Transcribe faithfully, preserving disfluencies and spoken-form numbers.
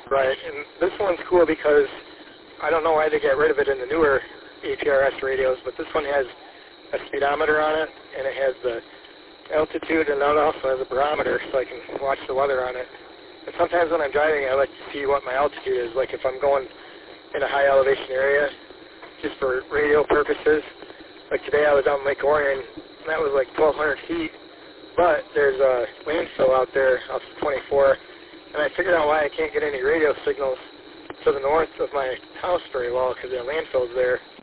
Right, and this one's cool because I don't know why they get rid of it in the newer A P R S radios, but this one has a speedometer on it, and it has the altitude, and it also has a barometer, so I can watch the weather on it. And sometimes when I'm driving, I like to see what my altitude is, like if I'm going in a high elevation area, just for radio purposes. Like today I was on Lake Orion, and that was like twelve hundred feet, but there's a landfill out there off twenty-four, and I figured out why I can't get any radio signals to the north of my house very well, because there are landfills there.